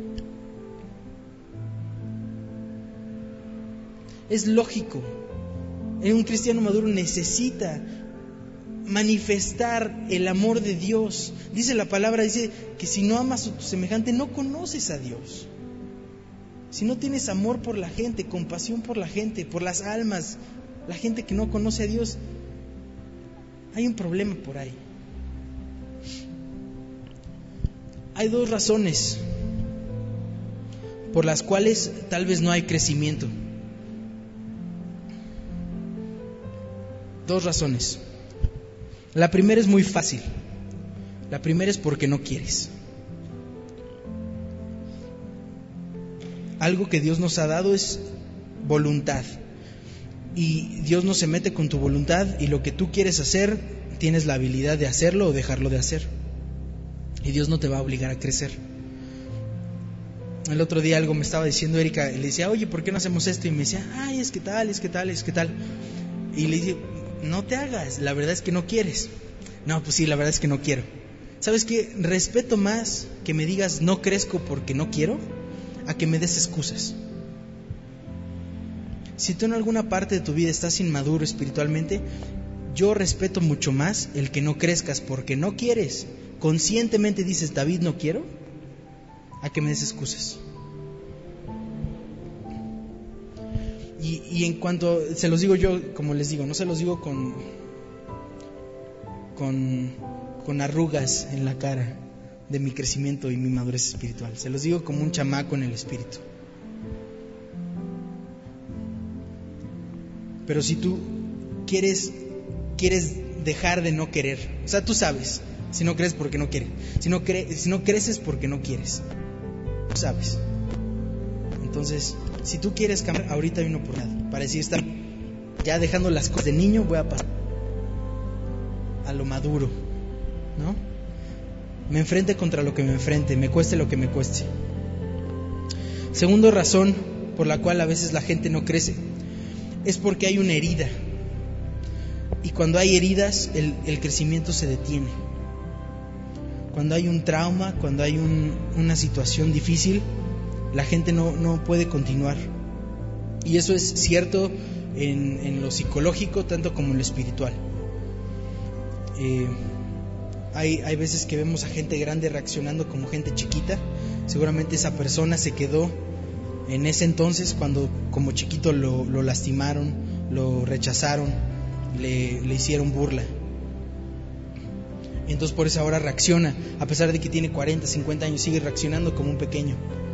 Es lógico. Un cristiano maduro necesita manifestar el amor de Dios. Dice la palabra, dice que si no amas a tu semejante, no conoces a Dios. Si no tienes amor por la gente, compasión por la gente, por las almas, la gente que no conoce a Dios, hay un problema por ahí. Hay dos razones por las cuales tal vez no hay crecimiento. Dos razones. La primera es muy fácil. La primera es porque no quieres. Algo que Dios nos ha dado es voluntad. Y Dios no se mete con tu voluntad y lo que tú quieres hacer, tienes la habilidad de hacerlo o dejarlo de hacer. Y Dios no te va a obligar a crecer. El otro día algo me estaba diciendo Erika, le decía, oye, ¿por qué no hacemos esto? Y me decía, ay, es que tal. Y le dije, no te hagas, la verdad es que no quieres. No, pues sí, la verdad es que no quiero. ¿Sabes qué? Respeto más que me digas no crezco porque no quiero, a que me des excusas. Si tú en alguna parte de tu vida estás inmaduro espiritualmente, yo respeto mucho más el que no crezcas porque no quieres, conscientemente dices, David, no quiero, a que me des excusas. Y en cuanto, se los digo yo, como les digo, no se los digo con arrugas en la cara de mi crecimiento y mi madurez espiritual. Se los digo como un chamaco en el espíritu. Pero si tú quieres dejar de no querer, o sea, tú sabes, si no crees porque no quieres, si no creces porque no quieres, tú sabes. Entonces, si tú quieres cambiar, ahorita hay una oportunidad para decir, está ya dejando las cosas de niño, voy a pasar a lo maduro, ¿no? Me enfrente contra lo que me enfrente, me cueste lo que me cueste. Segunda razón por la cual a veces la gente no crece es porque hay una herida. Y cuando hay heridas, el crecimiento se detiene. Cuando hay un trauma, cuando hay una situación difícil, la gente no puede continuar. Y eso es cierto en lo psicológico tanto como en lo espiritual. Hay veces que vemos a gente grande reaccionando como gente chiquita. Seguramente esa persona se quedó en ese entonces cuando como chiquito lo lastimaron, lo rechazaron, le hicieron burla. Entonces por eso ahora reacciona, a pesar de que tiene 40, 50 años, sigue reaccionando como un pequeño.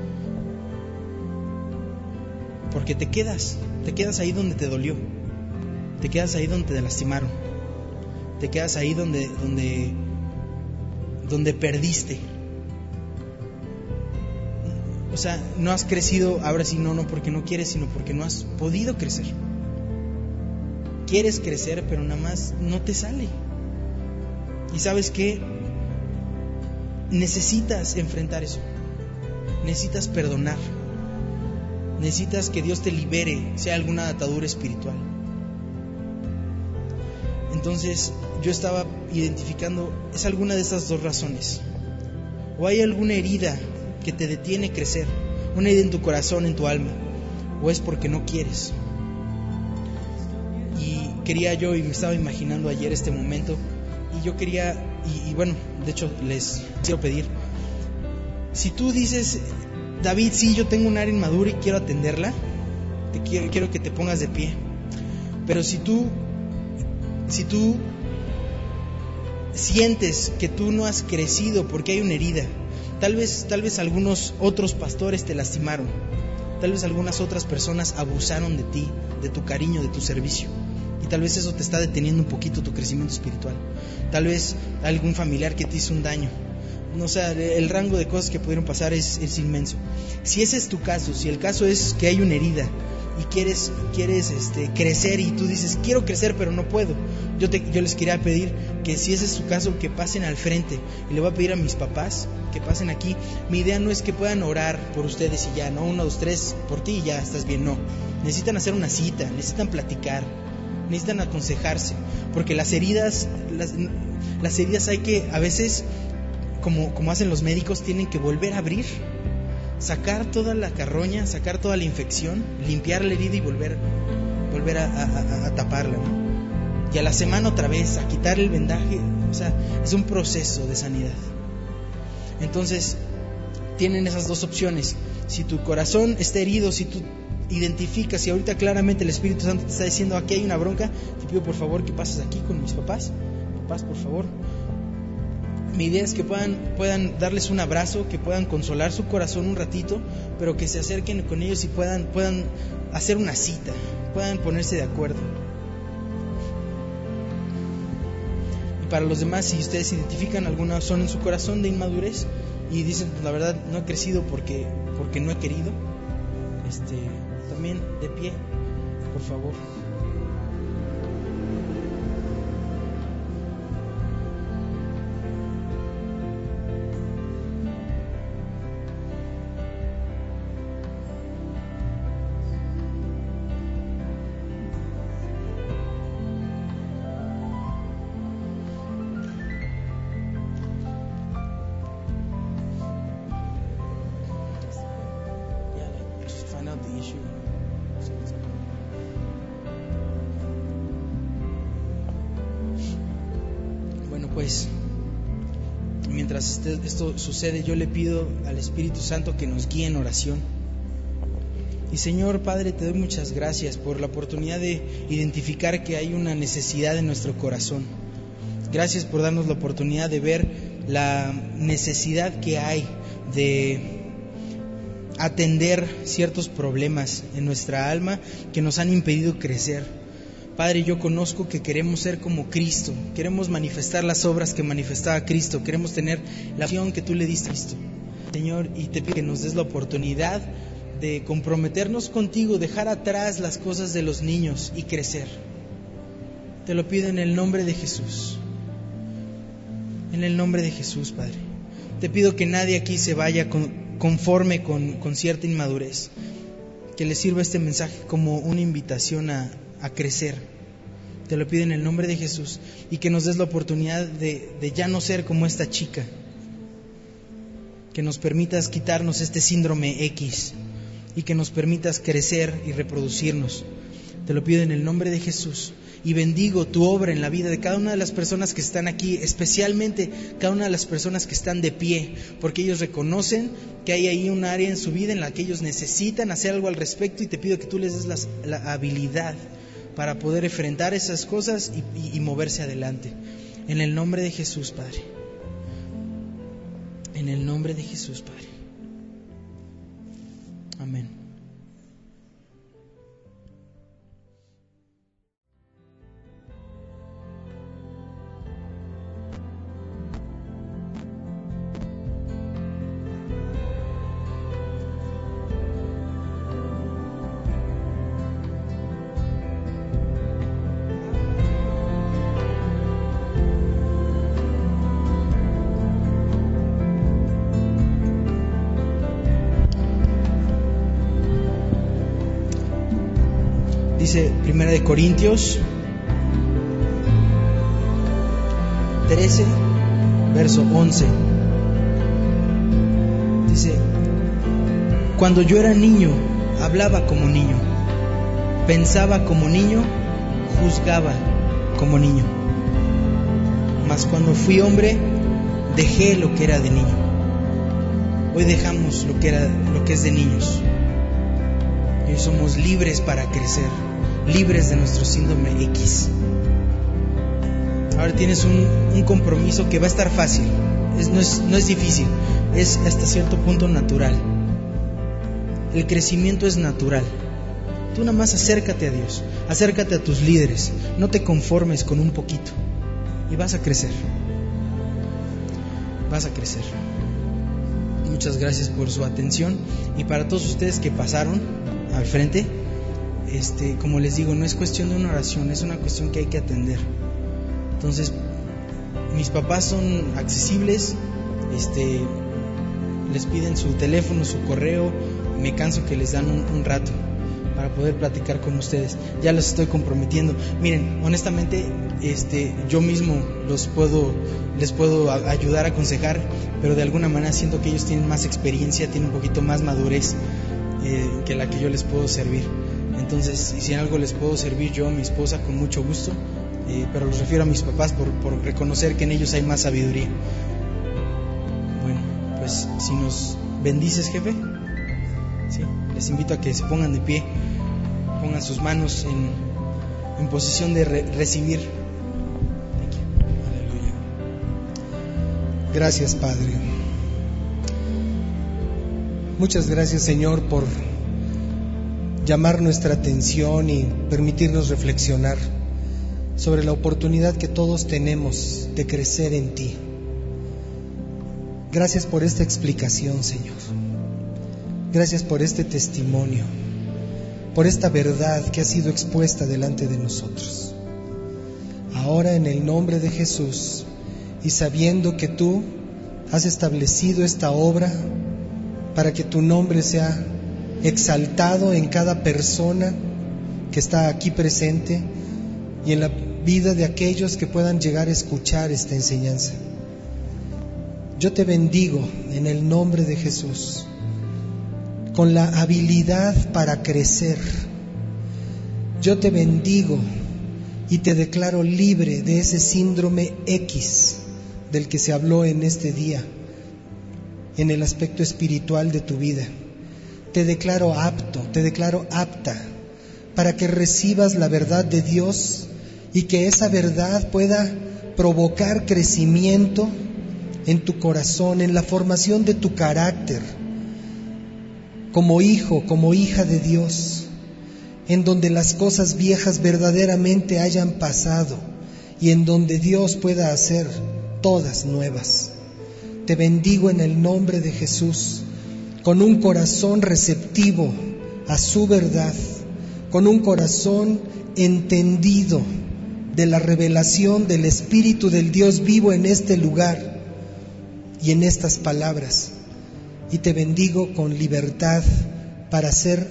Porque te quedas ahí donde te dolió, te quedas ahí donde te lastimaron, te quedas ahí donde perdiste. O sea, no has crecido, ahora sí no porque no quieres, sino porque no has podido crecer. Quieres crecer, pero nada más no te sale. Y ¿sabes qué? Necesitas enfrentar eso. Necesitas perdonar. Necesitas que Dios te libere, sea alguna atadura espiritual. Entonces yo estaba identificando, es alguna de estas dos razones. O hay alguna herida que te detiene crecer, una herida en tu corazón, en tu alma, o es porque no quieres. Y quería yo, y me estaba imaginando ayer este momento, y yo quería, y bueno, de hecho les quiero pedir, si tú dices, David, sí, yo tengo un área inmadura y quiero atenderla, quiero que te pongas de pie. Pero si tú sientes que tú no has crecido porque hay una herida, tal vez algunos otros pastores te lastimaron, tal vez algunas otras personas abusaron de ti, de tu cariño, de tu servicio, y tal vez eso te está deteniendo un poquito tu crecimiento espiritual. Tal vez algún familiar que te hizo un daño. No sé, el rango de cosas que pudieron pasar es inmenso. Si ese es tu caso, si el caso es que hay una herida y quieres crecer, y tú dices, quiero crecer pero no puedo, yo les quería pedir que si ese es su caso, que pasen al frente, y le voy a pedir a mis papás que pasen aquí. Mi idea no es que puedan orar por ustedes y ya, no, 1, 2, 3 por ti y ya estás bien, no. Necesitan hacer una cita, necesitan platicar, necesitan aconsejarse, porque las heridas hay que, a veces, como hacen los médicos, tienen que volver a abrir, sacar toda la carroña, sacar toda la infección, limpiar la herida y volver a taparla, ¿no? Y a la semana otra vez a quitar el vendaje. O sea, es un proceso de sanidad. Entonces tienen esas dos opciones. Si tu corazón está herido, si tú identificas, y ahorita claramente el Espíritu Santo te está diciendo, aquí hay una bronca, te pido por favor que pases aquí con mis papás, por favor. Mi idea es que puedan darles un abrazo, que puedan consolar su corazón un ratito, pero que se acerquen con ellos y puedan hacer una cita, puedan ponerse de acuerdo. Y para los demás, si ustedes identifican alguna zona en su corazón de inmadurez y dicen, la verdad, no he crecido porque no he querido, también de pie, por favor. Pues mientras esto sucede, yo le pido al Espíritu Santo que nos guíe en oración. Y Señor Padre, te doy muchas gracias por la oportunidad de identificar que hay una necesidad en nuestro corazón. Gracias por darnos la oportunidad de ver la necesidad que hay de atender ciertos problemas en nuestra alma que nos han impedido crecer. Padre, yo conozco que queremos ser como Cristo, queremos manifestar las obras que manifestaba Cristo, queremos tener la visión que tú le diste a Cristo. Señor, y te pido que nos des la oportunidad de comprometernos contigo, dejar atrás las cosas de los niños y crecer. Te lo pido en el nombre de Jesús. En el nombre de Jesús, Padre. Te pido que nadie aquí se vaya conforme con cierta inmadurez, que le sirva este mensaje como una invitación a crecer. Te lo pido en el nombre de Jesús, y que nos des la oportunidad de ya no ser como esta chica, que nos permitas quitarnos este síndrome X y que nos permitas crecer y reproducirnos. Te lo pido en el nombre de Jesús, y bendigo tu obra en la vida de cada una de las personas que están aquí, especialmente cada una de las personas que están de pie, porque ellos reconocen que hay ahí un área en su vida en la que ellos necesitan hacer algo al respecto, y te pido que tú les des la habilidad para poder enfrentar esas cosas y moverse adelante. En el nombre de Jesús, Padre. En el nombre de Jesús, Padre. Amén. Dice 1 Corintios 13, verso 11. Dice: cuando yo era niño, hablaba como niño, pensaba como niño, juzgaba como niño. Mas cuando fui hombre, dejé lo que era de niño. Hoy dejamos lo que es de niños. Hoy somos libres para crecer, libres de nuestro síndrome X. Ahora tienes un compromiso que va a estar fácil, no es difícil, es hasta cierto punto natural. El crecimiento es natural. Tú nada más acércate a Dios, acércate a tus líderes, no te conformes con un poquito y vas a crecer. Vas a crecer. Muchas gracias por su atención, y para todos ustedes que pasaron al frente, como les digo, no es cuestión de una oración, es una cuestión que hay que atender. Entonces, mis papás son accesibles, les piden su teléfono, su correo, me canso que les dan un rato para poder platicar con ustedes. Ya los estoy comprometiendo. Miren, honestamente, yo mismo les puedo ayudar a aconsejar, pero de alguna manera siento que ellos tienen más experiencia, tienen un poquito más madurez que la que yo les puedo servir. Entonces, si en algo les puedo servir yo, mi esposa, con mucho gusto, pero los refiero a mis papás por reconocer que en ellos hay más sabiduría. Bueno, pues si nos bendices, jefe, sí, les invito a que se pongan de pie, pongan sus manos en posición de recibir. Aleluya. Gracias, Padre. Muchas gracias, Señor, por llamar nuestra atención y permitirnos reflexionar sobre la oportunidad que todos tenemos de crecer en Ti. Gracias por esta explicación, Señor. Gracias por este testimonio, por esta verdad que ha sido expuesta delante de nosotros. Ahora, en el nombre de Jesús, y sabiendo que Tú has establecido esta obra para que Tu nombre sea exaltado en cada persona que está aquí presente y en la vida de aquellos que puedan llegar a escuchar esta enseñanza, yo Te bendigo en el nombre de Jesús con la habilidad para crecer. Yo Te bendigo y Te declaro libre de ese síndrome X del que se habló en este día, en el aspecto espiritual de tu vida. Te declaro apto, te declaro apta para que recibas la verdad de Dios y que esa verdad pueda provocar crecimiento en tu corazón, en la formación de tu carácter, como hijo, como hija de Dios, en donde las cosas viejas verdaderamente hayan pasado y en donde Dios pueda hacer todas nuevas. Te bendigo en el nombre de Jesús, con un corazón receptivo a su verdad, con un corazón entendido de la revelación del Espíritu del Dios vivo en este lugar y en estas palabras. Y te bendigo con libertad para ser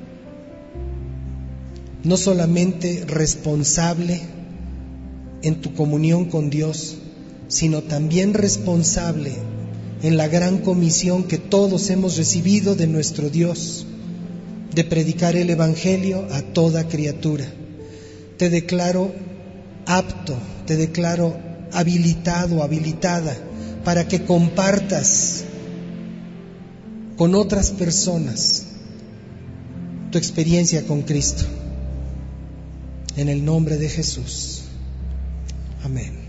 no solamente responsable en tu comunión con Dios, sino también responsable en la gran comisión que todos hemos recibido de nuestro Dios, de predicar el Evangelio a toda criatura. Te declaro apto, te declaro habilitado, habilitada, para que compartas con otras personas tu experiencia con Cristo. En el nombre de Jesús. Amén.